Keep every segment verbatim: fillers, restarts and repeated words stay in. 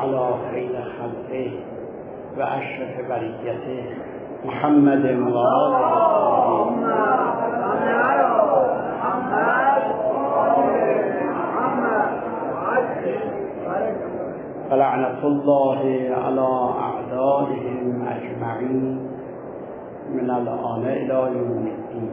علی خیر خلقه و اشرف بریته محمد و آله فلعنة الله على اعدائهم اجمعین من الآن الی یوم الدین.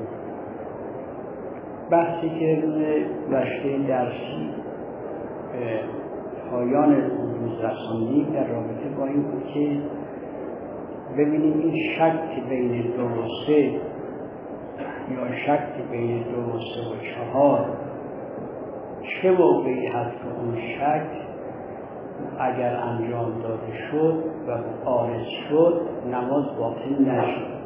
بحثی که روز رشته درسی به پایان روز رساندیم در رابطه با این بود که ببینیم این شک بین دو و سه یا شک بین دو و سه و چهار چه موقعی هست که اون شک اگر انجام داده شد و عارض شد نماز باطل نشد.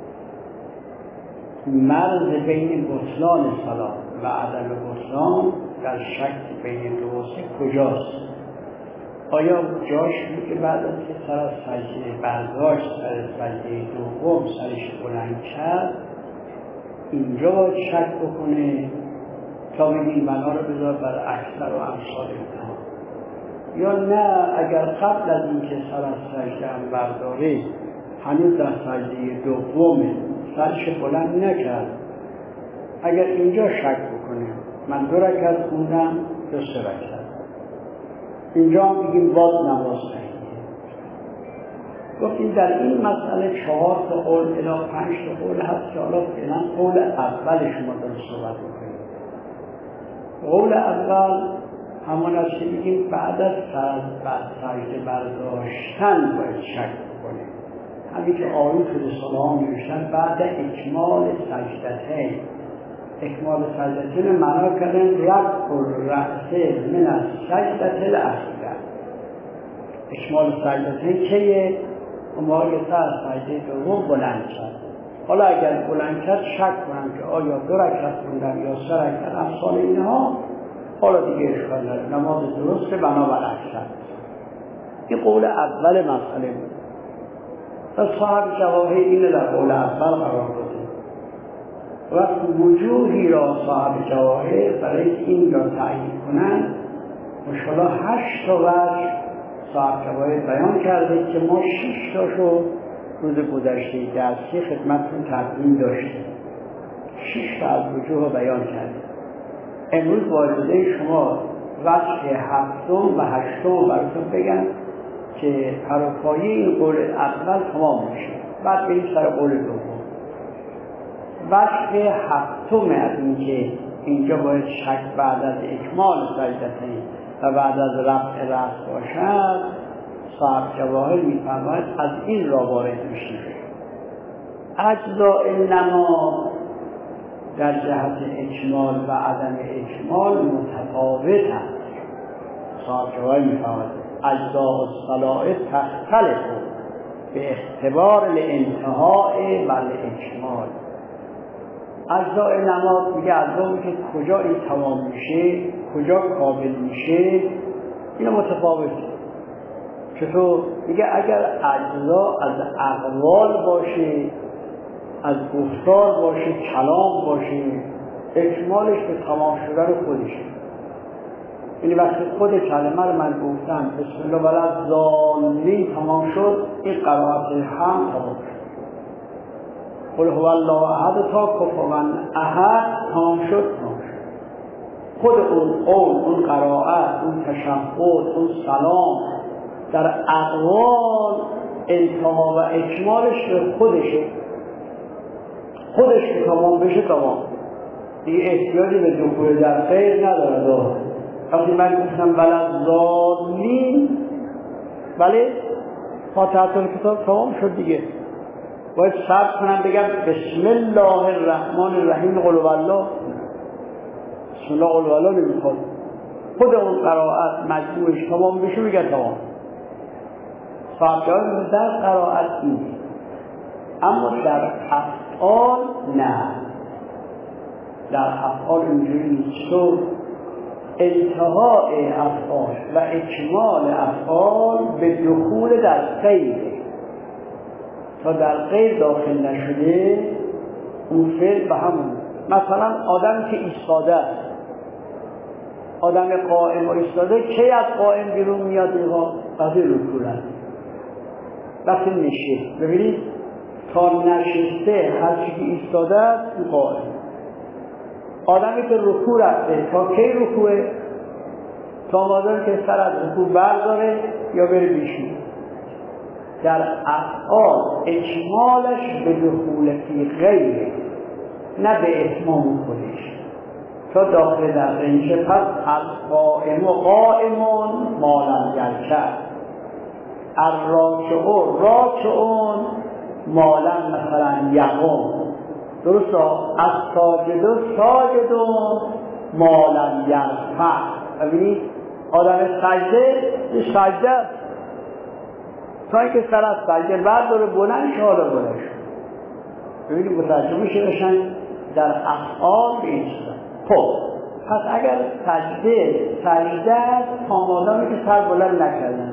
مرز بین بطلان صلاة و عدم بطلان در شک بین دو و سه کجاست؟ آیا جاش بود که بعد از که سر از سجده برداشت، سر سجده دوم سرش بلند کرد اینجا باید شک بکنه تا بگیم بنا رو بذار بر اکثر و امثال اینها، یا نه اگر قبل از این که سر از سجده هم برداره هنوز در سجده دوم سرش بلند نکرد، اگر اینجا شک بکنه من دو رکعت خوندم دو سه رکعت، اینجا هم بگیم باز نماز صحیحه. گفتیم در این مسئله چهار تا قول الی پنج تا قول هست که حالا فعلا قول اول شما داریم صحبت می‌کنیم. قول اول همان است که بگیم بعد از سجده برداشتن باید شک بکنیم. همین که آیون توی سلام نوشتن بعد اکمال سجدتین. اکمال سجدتین معنا کردن رفع الرأس من السجدة الاخیره. اکمال سجدتین کیه؟ اما یه سر سجده دوم بلند شد. حالا اگر بلند شد شک کنم که آیا دو رکعت خوندم یا سه رکعت امثال اینها، حالا دیگه اشکال نداره، نماز درسته بنابر اکثر. این قول اول مسئله بود. پس صاحب جواهر اینه در قول اول قرار داده و وجوهی را صاحب جواهر برای این را تعیین کنند مشاءالله هشت تا وجه صاحب جواهر بیان کرده که ما شش تاشو روز گذشته درسی خدمتتون تقدیم داشتیم. شش تا از وجوه بیان کرده. امروز واجبه شما وجه هفتم و هشتم براتون بگن که پروپایی این قول اول تمام میشه، بعد بریم سر قول دوم. وجه هفتم از این که اینجا باید شک بعد از اکمال سجدتین و بعد از رفع رأس باشد، صاحب جواهر میفرماید از این را وارد میشه. اجزاء نماز در جهت اکمال و عدم اکمال متفاوت است. صاحب جواهر میفرماید اجزاء الصلاة تختلف به اختبار لانتهاء و الاکمال. اجزاء نماز میگه اجزایی که کجا این تمام میشه کجا کامل میشه اینا متفاوته. چطور؟ میگه اگر اجزا از اقوال باشه، از گفتار باشه، کلام باشه، اکمالش به تمام شدن خودشه. یعنی وقتی خود کلمه رو من گفتم بسم الله والضالین تمام شد، این قرائت هم تمام شد. قل هو الله احد تا کفوا احد تمام شد تمام شد. خود اون قول، اون قرائت، اون تشهد، اون سلام در اقوال انتها و اکمالش به خودشه. خودش که تمام بشه تمام، دیگه احتیاجی به دخول در غیر نداره. وقتی من گفتم والضالین بله فاتحه کتاب تمام شد دیگه، باید صبر کنم بگم بسم الله الرحمن الرحیم قل هوالله. بسم الله قل هوالله نمیخواد، خود اون قرائت مجموعش تمام بشه میگه تمام. فاتحه در قرائت این، اما در افعال نه، در افعال اینجوری نیست. تو انتهای افعال و اکمال افعال به دخول در غیر، تا در غیر داخل نشده اون فعل به همون. مثلا آدمی که ایستاده است آدم قائم و ایستاده کی از قائم بیرون میاد؟ اینها وقتی رکوع است، وقتی نشست. ببینید تا نشسته هر چی که ایستاده است قائم. آدمی که رکوع رفته تا کی رکوعه؟ تا مادر که سر از رکوع برداره یا بره بیشون. در افعال اجمالش به دخول فی غیره، نه به اتمام خودش، تا داخل در رنج. پس القائم و قائمون مالن یرکع، الراکعون راکعون مالن مثلا یقوم. درسته؟ از ساجد و ساجدون مالن یرفع. ببینید آدم سجده سجده تا اینکه سر از سجده برداره بلند شه، حالا بلند شه. ببینید متوجه میشه بشن در افعال به این صورت. خب پس اگر سجده سجده است تا مادامی که سر بلند نکردن،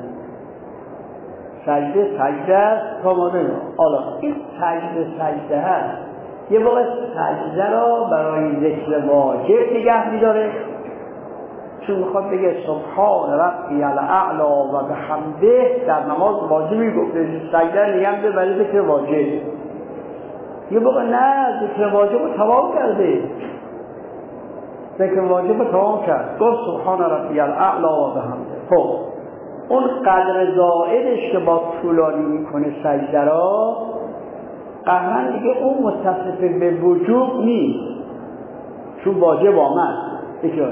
سجده سجده است تا مادامی. حالا این سجده سجده هست، یه موقع سجده را برای ذکر واجب نگه میداره، چون میخواد بگه سبحان ربی الاعلی و بحمده در نماز واجبی گفته، سجده نگه میداره برای ذکر واجب. یه موقع نه، ذکر واجب رو تمام کرده، ذکر واجب رو تمام کرد، گفت سبحان ربی الاعلی و بحمده. خب اون قدر زائدش که با طولانی میکنه سجده را، قهرن دیگه اون متصف به وجوب نیست، چون واجب آمد. بکنه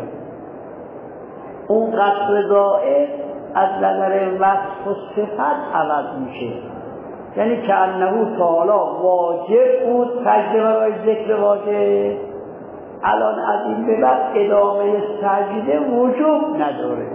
اون قدر زائد از نظر وصف و صفت عوض میشه، یعنی که انه تعالی واجب بود سجده برای ذکر واجب، الان از این به بعد ادامه سجده وجوب نداره.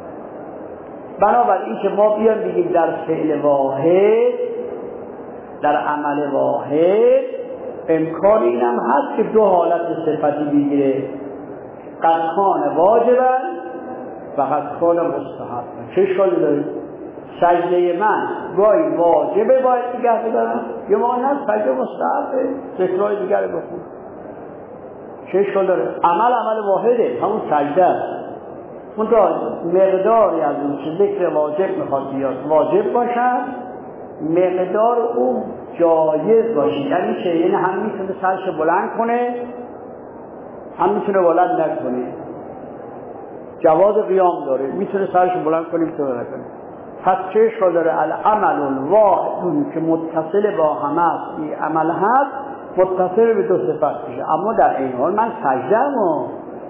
بنابراین که ما بیان بگیم در فعل واحد، در عمل واحد، امکان اینم هست که دو حالت صفتی بگیره، قد کان واجبا و قد کان مستحب. چه اشکالی داره؟ سجده من گاهی واجبه باید نگه بدارم، یا ما نه سجده مستحبه ذکرهای دیگر رو بخون. چه اشکال داره؟ عمل عمل واحده، همون سجده است. اون تا مقداری از اون چه ذکر واجب میخواد بیاد واجب باشد، مقدار اون جایز باشه، یعنی چه؟ یعنی هم میتونه سرش بلند کنه، هم میتونه بلند نکنه، جواز قیام داره، میتونه سرش بلند کنه، میتونه نکنه. پس چه اشکال داره؟ العمل الواحد که متصل با همه است، این عمل هست متصل به دو صفت میشه. اما در این حال من سجدم و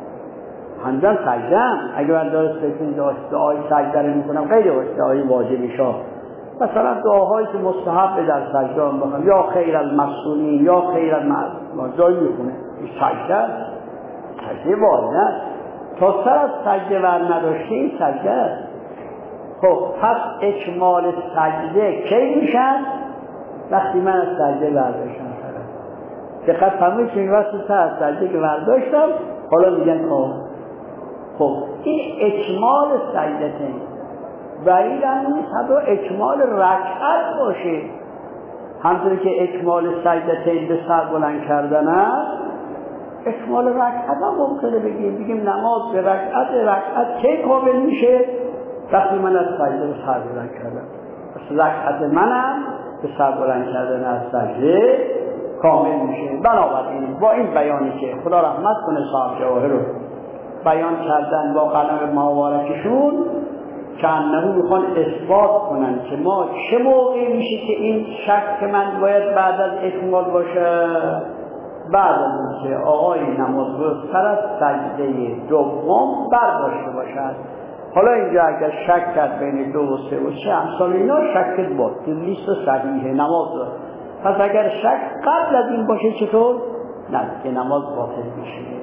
همزن سجدم، اگه من دارست بکنید دعای سجده رو میکنم غیر دعای واجبی شا، مثلا دعاهایی که مستحب در سجده هم بخونم، یا خیر المسئولین یا خیر المسئولین میخونه، این سجده سجده واحد است. تا سر از سجده ور نداشته این سجده است. خب پس اکمال سجده کی میشن؟ وقتی من از سجده برداشتم سرم. دقت فرمایید که این وقت سر از سجده که برداشتم حالا میگن کام. خب این اکمال سجده و این هم نیست و اکمال رکعت باشه، همطوری که اکمال سجده به سر بلند کردن است، اکمال رکعت هم ممکنه بگیم بگیم نماز به رکعت، رکعت کی کامل میشه؟ وقتی من از سجده به سر بلند کردم. پس رکعت منم به سر بلند کردن از سجده کامل میشه. بنابراین با این بیانی که خدا رحمت کنه صاحب جواهر رو بیان کردن با قلم مبارکشون، که انه میخوان اثبات کنن که ما چه موقعی میشه که این شک من باید بعد از اکمال باشه؟ بعد از اینکه آقای نمازگو سر از سجده دوم برداشته باشد. حالا اینجا اگر شک کرد بین دو و سه و سه امثال اینا شکت بود که لیست صحیحه نماز داره. پس اگر شک قبل از این باشه چطور؟ نه که نماز باطل میشه.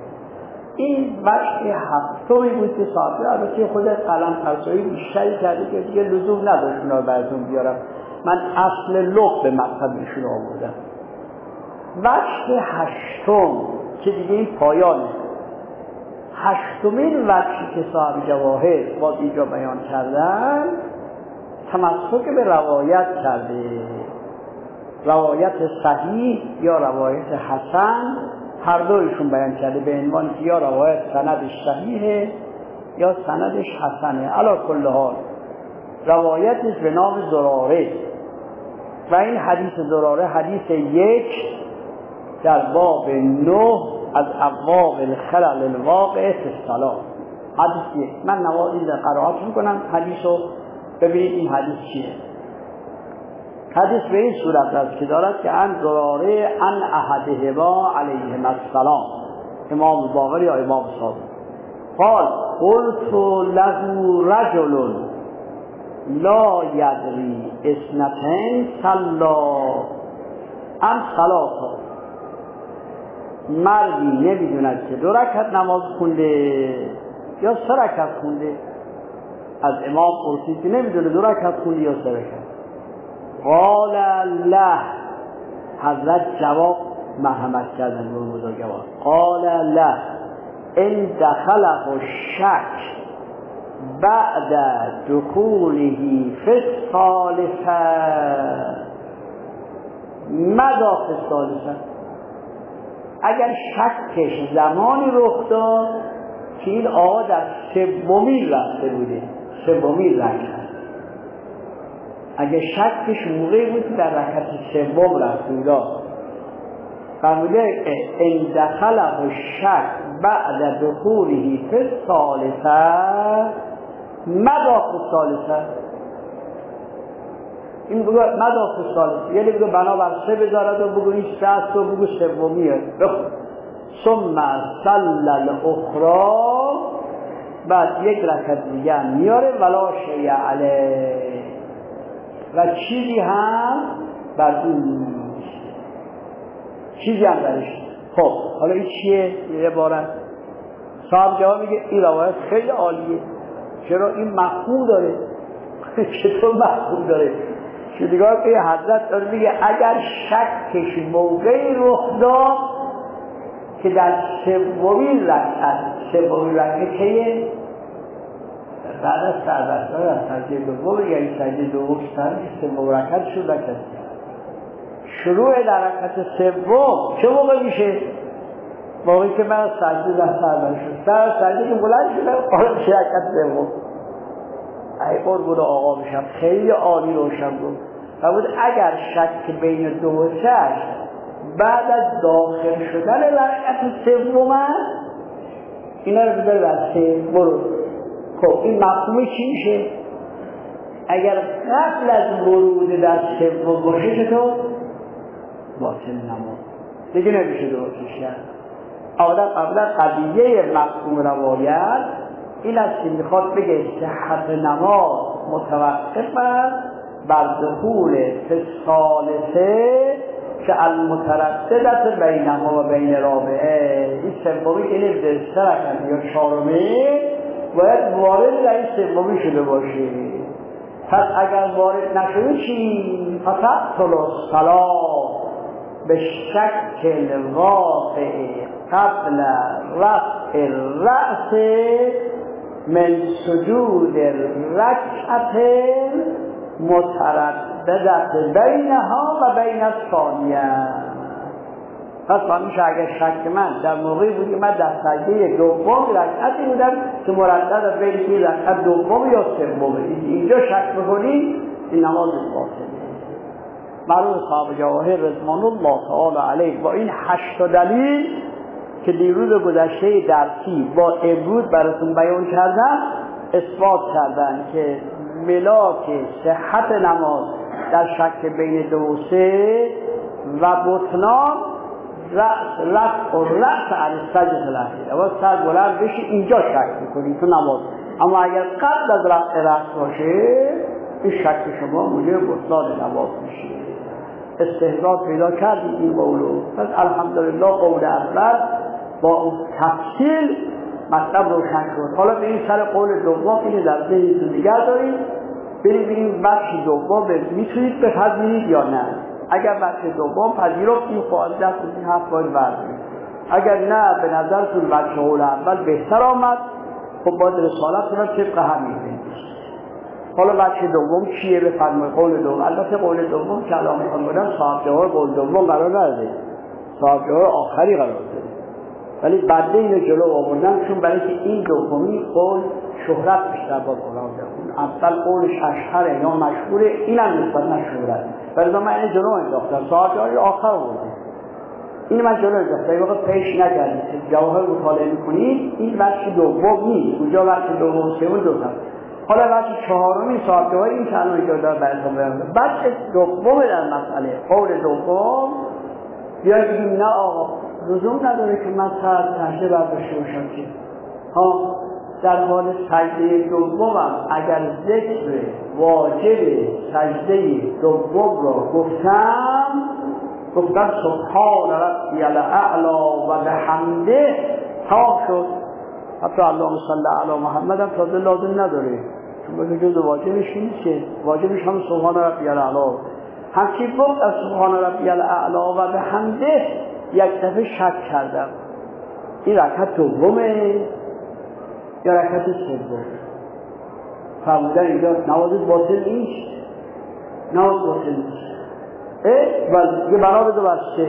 این بخش هفتمی بود که صاحبه البته خود قلم فرسایی بیشتری کرده که دیگه لزوم نداشت اونا رو براتون بیارم، من اصل لغت به مطلبشون آوردم. بخش هشتم که دیگه این پایانه، هشتمین بخشی که صاحب جواهر باز اینجا بیان کردن تمسک به روایت کرده، روایت صحیح یا روایت حسن هر دویشون بیان کرده به عنوان که یا روایت سندش صحیحه یا سندش حسنه. علی کل حال روایتش به نام زراره و این حدیث زراره حدیث یک در باب نه از ابواب الخلل الواقع فی الصلاة. حدیث یک. من نوازی در قرائت میکنم حدیثو ببینید این حدیث چیه. حدیث به این صورت است که دارد که ان زراره ان احدهما علیهما السلام، امام باقر یا امام صادق، قال قلت له رجل لا یدری اثنتین صلا ام صلاتا، مردی نمیدوند که دو رکعت نماز خونده یا سه رکعت خونده. از امام پرسید که نمیدونه دو رکعت خونده یا سه رکعت. قال له، حضرت جواب مرحمت کردن به بزرگوار، قال له ان دخله الشک بعد دخوله فی الثالثه ماذا فی الثالثه، اگر شکش زمانی رخ داد که این آقا در سومی رفته بوده، سومی رکعت، اگر شکش موقعی بود که در رکعت سوم رفته بوده فرموده ان دخله الشک بعد دخوله فی الثالثه ماذا فی الثالثه، این بگو ماذا فی الثالثه یعنی بگو بنابر سه بذارد و بگو این سه است و بگو سومیه. ثم صلی الاخری، بعد یک رکعت دیگه میاره ولا شیء علیه و چیزی هم بر اون چیزی هم برش. خب حالا این چیه؟ یه عبارت صاحب جواب میگه این روایت خیلی عالیه. چرا؟ این مفهوم داره. چطور مفهوم داره؟ شدیگاه که حضرت داره میگه اگر شکش موقعی رخ داد که در سومین رکعت، سومین رکعت که بعد از سربستان از سجده دوم، یعنی سجده دوم سر سوم رکعت شد رکعت شروع در رکعت سوم چه موقع میشه؟ موقعی که من از سجده در سربستان شد، سر سجده که بلند شدم آره میشه رکعت سوم. ای قربون آقا بشم، خیلی عالی روشن بود. و بود اگر شک بین دو و شش بعد از داخل شدن رکعت سوم اینا رو بذار بسته برو. خب این مفهوم چی میشه؟ اگر قبل از ورود در سوم باشه چطور؟ باطل نماز دیگه نمیشه درستش کرد. اولا قبلا قضیه مفهوم روایت این است که میخواد بگه صحت نماز متوقف است بر دخول فی الثالثه که المترددت بینهما و بین رابعه. این سومی که نمیده سه رکعت یا چهارمی باید وارد در این سومی شده باشه. پس اگر وارد نشده چی؟ فتبطل الصلاة به شک الواقع قبل رفع الرأس من سجود الرکعت مترددت بینها و بین الثانیه. پس فهمیشه اگر شک من در موقعی بود که من در سجده دوم رکعتی بودم که مردد بین این رکعت دوم یا سوم، اینجا شک بکنی این نماز باطله. مرحوم صاحب جواهر رضوان الله تعالی علیه با این هشت دلیل که دیروز گذشته درسی با امروز براتون بیان کردم اثبات کردن که ملاک صحت نماز در شک بین دو و سه و بطلان رأس رفع و رأس علی سجده الاخیر و سر بلند بشه اینجا شک میکنی تو نماز. اما اگر قبل از رفع رأس باشه این شک شما موجب بطلان نماز میشه. استحضار پیدا کردیم این قولو. پس الحمدلله قول اول با اون تفصیل مطلب روشن شد. حالا به این سر قول دوم اینه در ذهنتون نگه دارید، برید ببینید بخش دوم میتونید بپذیرید یا نه. اگر بخش دوم پذیرفتید فعال دست این حرف باید بردارید. اگر نه به نظرتون بخش قول اول بهتر آمد خب باید رسالتون رو طبق همین بنویسید. حالا بخش دوم چیه؟ بفرمایید قول دوم. البته قول دوم کلام میخوام بودم صاحب جواب قول دوم قرار نداره، صاحب جواب آخری قرار داره. ولی بعد اینو جلو آوردن چون برای که این دومی قول شهرت بیشتر با قرآن اون اول قولش اشهره یا مشهوره، اینم نسبت شهرت، ولی من این جلو انداختم ساعتهای آخر آوردم، این من جلو انداختم. این وقت پیش نکردید جواهر مطالعه میکنید این بخش دوم نیست، اونجا بخش دوم سوم دوم، حالا بخش چهارمی ساعتهای این که الان اینجا داره براتون بیان میکنم. بخش دوم در مسئله قول دوم یا بگیم نه آقا لزوم نداره که من ساعت سجده برداشته باشم که ها در حال سجده دومم اگر ذکر واجب سجده دوم را گفتم گفتم سبحان ربی الاعلی و بحمده تمام شد. حتی اللهم صل علی محمد هم تازه لازم نداره چون بگه جز واجبش نیست که واجبش هم سبحان ربی الاعلی. همچی بود از سبحان ربی الاعلی و بحمده یک دفعه شک کردم این رکعت دومه یا رکعت سوم. فرمودن اینجا نماز باطل نیست، نماز باطل نیست. اه ولی یه بنا بده بسته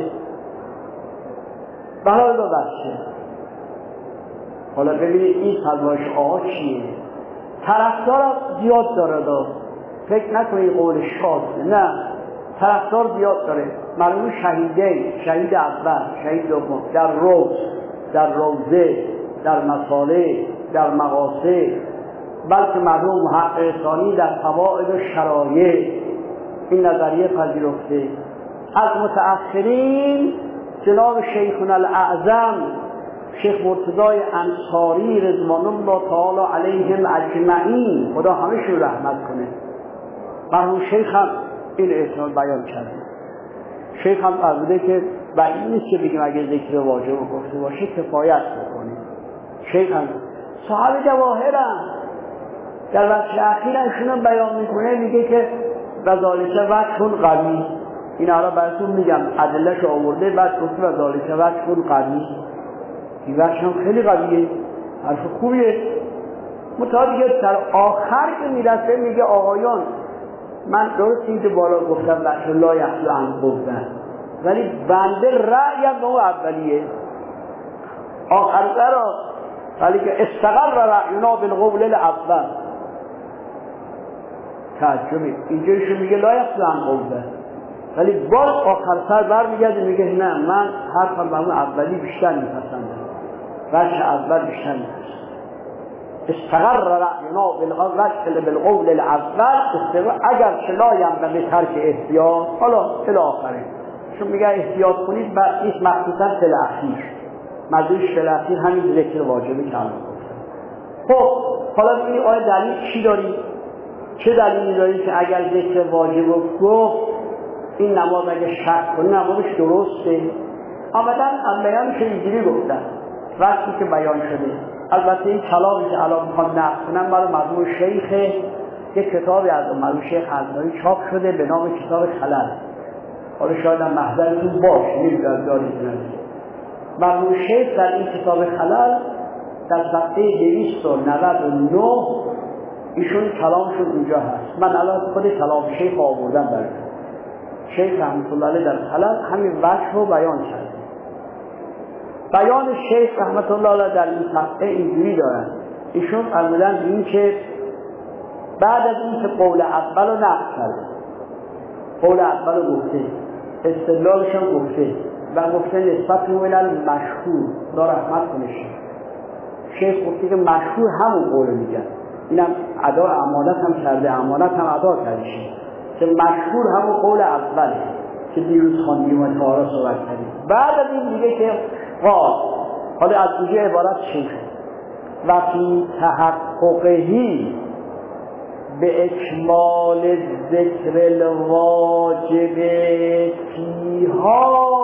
بنا بده بسته. حالا ببینید این فرمایش آقا چیه؟ طرفدار زیاد داره دار، فکر نکنید قول شاذه، نه طرفدار زیاد داره. معلوم شهیده، شهید اول، شهید دوم، در روز، در روزه، در مصالح، در مقاصد، بلکه معلوم محقق ثانی در فواید و شرایع این نظریه پذیرفته. از متأخرین جناب شیخنا الاعظم شیخ مرتضی انصاری رضوان الله تعالی علیهم اجمعین، خدا همشون رحمت کنه، مرحوم شیخ هم این احتمال بیان کرده. شیخ هم فرموده که بعید نیست که بگیم اگه ذکر واجب گفته باشه کفایت بکنه. شیخ هم صاحب جواهرم در بخش اخیرشون هم بیان میکنه، میگه که وذالک وجه قوی. این حالا براتون میگم ادله‌اش آورده، بعد گفته وذالک وجه قوی. این وجه هم خیلی قویه، حرف خوبیه. مطابق در آخر که میرسه میگه آقایان من درست این که بالا گفتم بچه لا یخلو عن قوله، ولی بنده رأیم به اون اولیه آخر را، ولی که استقر رأینا بالقول الاول. تعجبه اینجا ایشون میگه لا یخلو عن قوله، ولی باز آخر سر بر میگرده میگه نه من حرفم به اون اولی بیشتر میپسندم، وجه اول بیشتر میپسندم. استقر رأینا بالقول الاول اگر که لا ینبغی ترک احتیاط. حالا الی آخره چون میگه احتیاط کنید بعد این مخصوصا فی الاخیر، مدوش فی الاخیر همین ذکر واجبه که الان گفتم. خب حالا ببینید آیا دلیل چی داریم؟ چه دلیلی داریم که اگر ذکر واجب رو گفت این نماز اگه شک کنه نمازش درسته؟ آمدن از بیانش اینجوری گفتن وقتی که بیان شده. البته این کلامی که الان میخوام نقل کنم برای مرحوم شیخ، یک کتابی از مرحوم شیخ انصاری چاپ شده به نام کتاب خلل. حالا شاید هم محضرتون باشه نمیدونم دارید ندید. مرحوم شیخ در این کتاب خلل در صفحه دویست و نود و نه ایشون کلامشون اونجا هست. من الان خود کلام شیخ آوردم براتون. شیخ رحمت الله علیه در خلل همین وجه رو بیان کرده. بیان شیخ رحمت الله علیه در این صفحه اینجوری دارن، ایشون فرمودن این که بعد از این که قول اول رو نقل کرده، قول اول رو گفته، استدلالش هم گفته و گفته نسبت مولل مشهور، خدا رحمت کنه شیخ. شیخ گفته که مشهور همون قول میگن، اینم ادا امانت هم کرده، امانت هم ادا کرده شیخ که مشهور همون قول اوله که دیروز خواندیم و تارا صحبت کردیم. بعد از این دیگه که قال، حالا از اینجا عبارت شیخ و فی تحققهی به اکمال ذکر الواجب فیها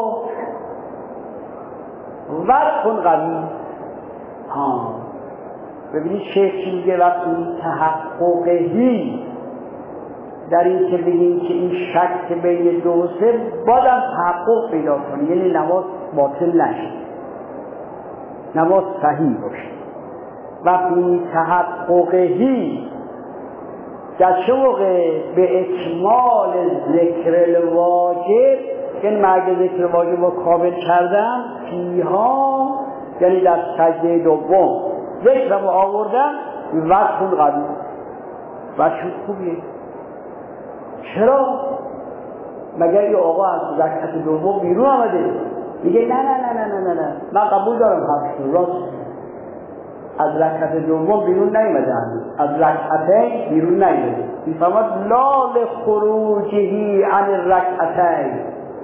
وجه قوی. ها ببینید شیخ چی میگه؟ و فی تحققهی در این که بگیم که این شک بین دو و سه بازم تحقق پیدا کنه، یعنی نماز باطل نشه، نماز صحیح باشه. و فی تحققهی در چه موقع؟ به اکمال ذکر الواجب، یعنی مرگ ذکر واجب رو کامل کردم، فیها یعنی در سجده دوم ذکرم آوردم وجه قوی، وجه خوبیه. چرا؟ مگر یه آقا از رکعت دوم بیرون آمده میگه نه نه نه نه نه نه من قبول دارم حرفشو، راست از رکعت دوم بیرون نیامده، از رکعتین بیرون نیامده. میفرماد لا لخروجه عن الرکعتین.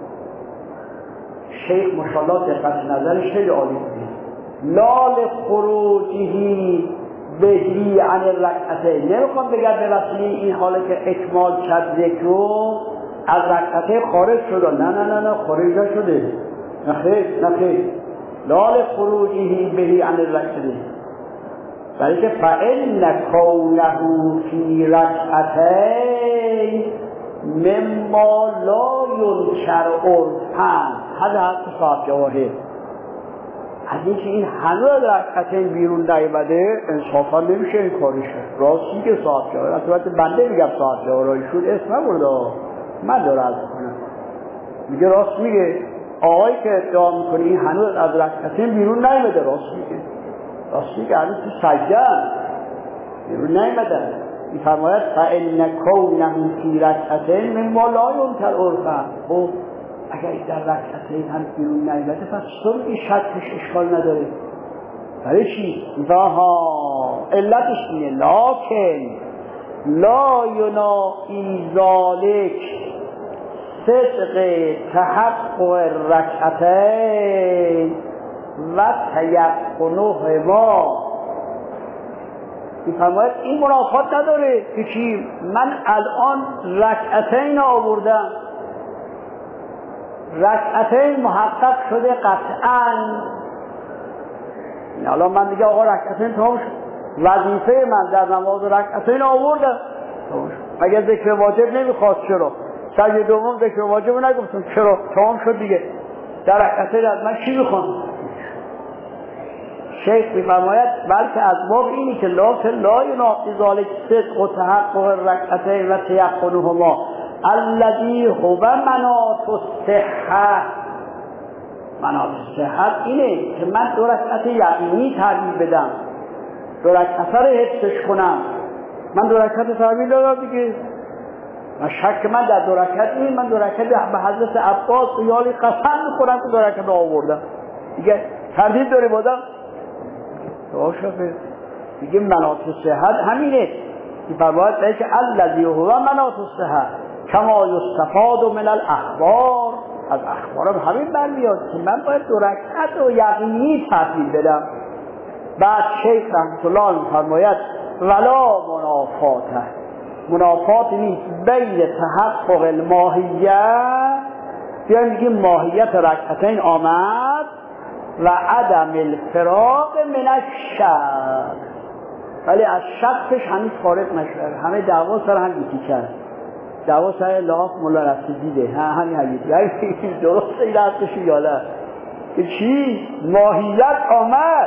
شیخ ماشاءالله دقت نظرش خیلی عالی بود. لا لخروجه بهی عن الرکعتین، نمیخوام بگم به وسیله این حاله که اکمال کرد ذکرو از رکعتین خارج شد. نه نه نه نه خارج نشده، نه خیر نه خیر. لا لخروجه بهی عن الرکعتین، بلکه فإن کونه فی رکعتین مما لا ینکر عرفا. هذا حرف صاحب جواهر. از اینکه این هنوز از رکعتین بیرون نیامده انصافا نمیشه این کارش. راستی که صاحب جواهر، البته بنده میگم صاحب جواهر، ایشون اسم نبرده، من داره عرض کنم، میگه راست میگه. آقایی که ادعا میکنه این هنوز از رکعتین بیرون نیامده، راست میگه، راست میگه، هنوز تو سجده بیرون نیامده. میفرماید فإن کونه فی رکعتین مما لا ینکر عرفا. خب اگر در رکعتین هم بیرون نیامده پس تو میگی شکش اشکال نداره، برای چی؟ ها علتش اینه لکن لا ینافی ذالک صدق تحقق الرکعتین و تیقنهما. میفرماید این منافات نداره که چی؟ من الان رکعتین آوردم، رکعتین محقق شده قطعاً. الان من دیگه آقا رکعتین تمام شد، وظیفه من در نماز رکعتین آوردم، اگر ذکر واجب نمیخواست چرا؟ سجده دوم ذکر واجب نگفتم چرا؟ تمام شد دیگه. در رکعتین از من چی میخوام؟ شیخ میفرماید بلکه از باب اینی که لا لا ینافی ذالک صدق و تحقق الرکعتین و تیقنهما الذی هو مناط الصحة. مناط الصحة اینه که من دو رکعت یقینی تعبیر بدم، دو رکعت رو حفظش کنم. من دو رکعت تعبیر دادم دیگه، من شک من در دو رکعت این، من دو رکعت به حضرت عباس یالی قسم میخورم که دو رکعت آوردم دیگه. تردید داری بودم دیگه. مناط الصحة همینه که فرماید بلکه الذی هو مناط الصحة کما یستفاد من الاخبار. از اخبار هم همین برمیاد که من باید دو رکعت و یقینی تعبیر بدم. بعد شیخ رحمت الله فرماید ولا منافاته، منافات نیست بین تحقق الماهیه، بیایم میگیم ماهیت رکعتین آمد و عدم الفراق من الشک، ولی از شکش هنوز فارغ نشده. همه دعوا سر هم یکی کرد، دعوا سر لاف مولا رفتی دیده ها همین حدیثی درسته این رفتش یا نه که چی؟ ماهیت آمد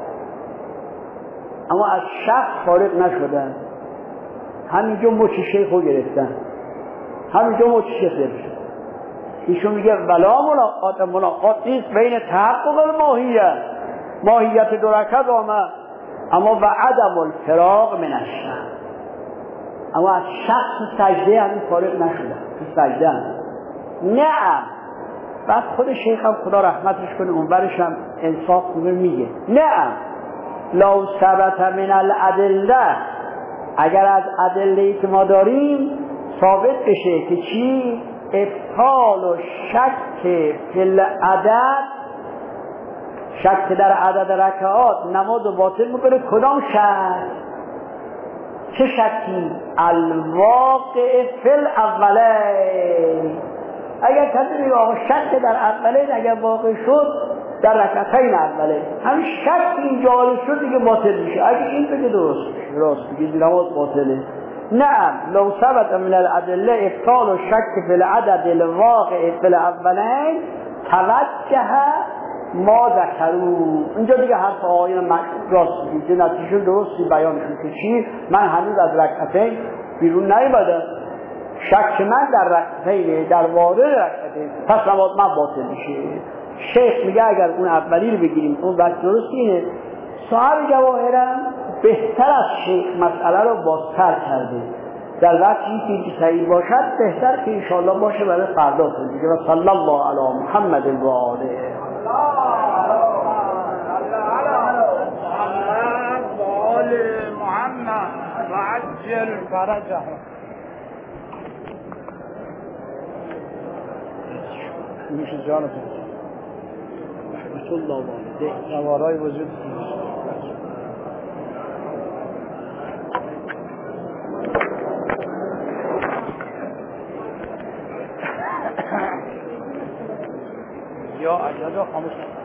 اما از شک فارغ نشدن. همینجا مچ شیخ رو گرفتن، همینجا مچ شیخ گرفتن. ایشون میگه ولا ملاقات، ملاقات نیست بین تحقق الماهیت، ماهیت دو رکعت آمد اما و عدم الفراق من الشک، اما از شخص سجده همین فارغ نشدن تو سجده هم. نعم. بعد خود شیخ هم خدا رحمتش کنه اون برش هم انصاف کنه میگه نعم لو ثبت من الادله، اگر از ادله‌ای که ما داریم ثابت بشه که چی؟ ابطال و شک فی العدد، شک در عدد رکعات نماز رو باطل میکنه. کدام شک؟ چه شکی؟ الواقع فی الاولین. اگر کسی میگه آقا شک در اولین اگر واقع شد در رکعتین اوله، همین شک این جاری شد دیگه باطل میشه. اگه این بگه درست میشه، راست میگه نماز باطله. نعم لو ثبت من الادله ابطال و شک فی العدد الواقع فی الاولین توجه ما ذکروا. اینجا دیگه حرف آقایان راست میگه، نتیجه درستی بیانشون که چی؟ من هنوز از رکعتین بیرون نیامدم، شک من در رکعتین در وارد رکعتین، پس نماز من باطل میشه. شیخ میگه اگر اون اولی رو بگیریم اون وقت درست اینه. صاحب جواهرم بهتر از شیخ مسئله رو بازتر کرده، در وقتی که صحیح باشد بهتر که انشاءالله باشه برای فردا دیگه. و صلی الله علی محمد و آله محمد و عجل فرجه. میشه جانتون رسول الله والده نوارای وجود یا عجل خاموش